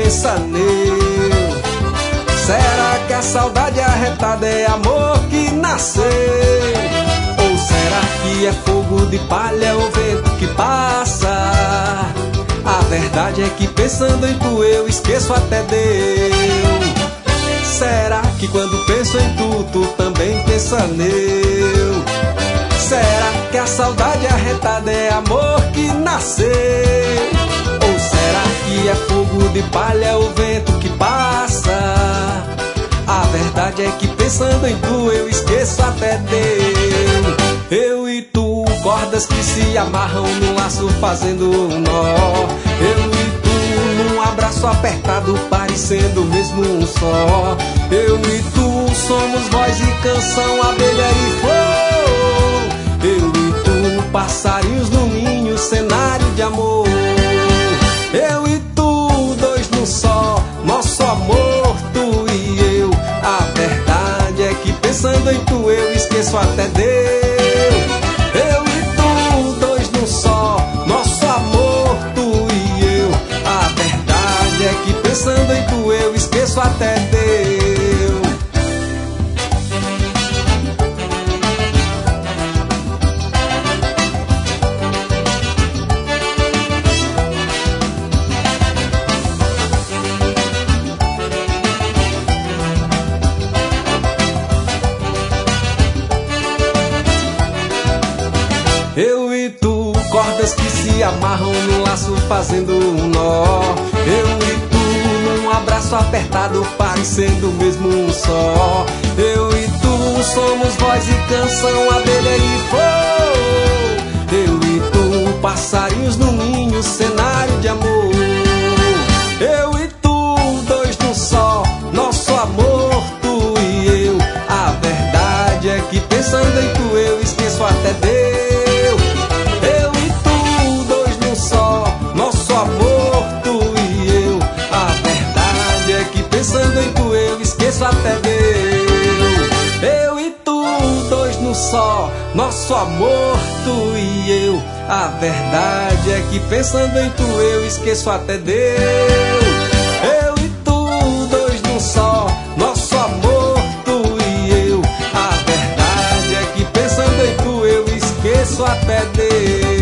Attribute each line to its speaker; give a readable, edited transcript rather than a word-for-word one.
Speaker 1: pensa nele. Será que a saudade arretada é amor que nasceu? Ou será que é fogo de palha o vento que passa? A verdade é que pensando em tu eu esqueço até Deus. Será que quando penso em tu, tu também pensa nele? Será que a saudade arretada é amor que nasceu? Ou será que é fogo de palha o vento que passa? A verdade é que pensando em tu eu esqueço até Deus. Eu e tu, cordas que se amarram num laço fazendo um nó. Eu e tu, num abraço apertado parecendo mesmo um só. Eu e tu, somos voz e canção, abelha e flor. Eu e tu, passarinhos no ninho, cenário de amor. Eu e tu, dois num só, nosso amor, tu e eu. A verdade é que pensando em tu eu esqueço até Deus. Eu e tu, dois num só, nosso amor, tu e eu. A verdade é que pensando em tu eu esqueço até Deus. Eu e tu, cordas que se amarram no laço fazendo um nó. Eu e tu, num abraço apertado parecendo mesmo um só. Eu e tu, somos voz e canção, abelha e flor. Eu e tu, passarinhos no ninho, cenário de amor. Eu e tu, dois num só, nosso amor, tu e eu. A verdade é que pensando em tu eu esqueço até Deus. Pensando em tu eu esqueço até Deus. Eu e tu, dois no só, nosso amor, tu e eu. A verdade é que pensando em tu eu esqueço até Deus. Eu e tu, dois no só, nosso amor, tu e eu. A verdade é que pensando em tu eu esqueço até Deus.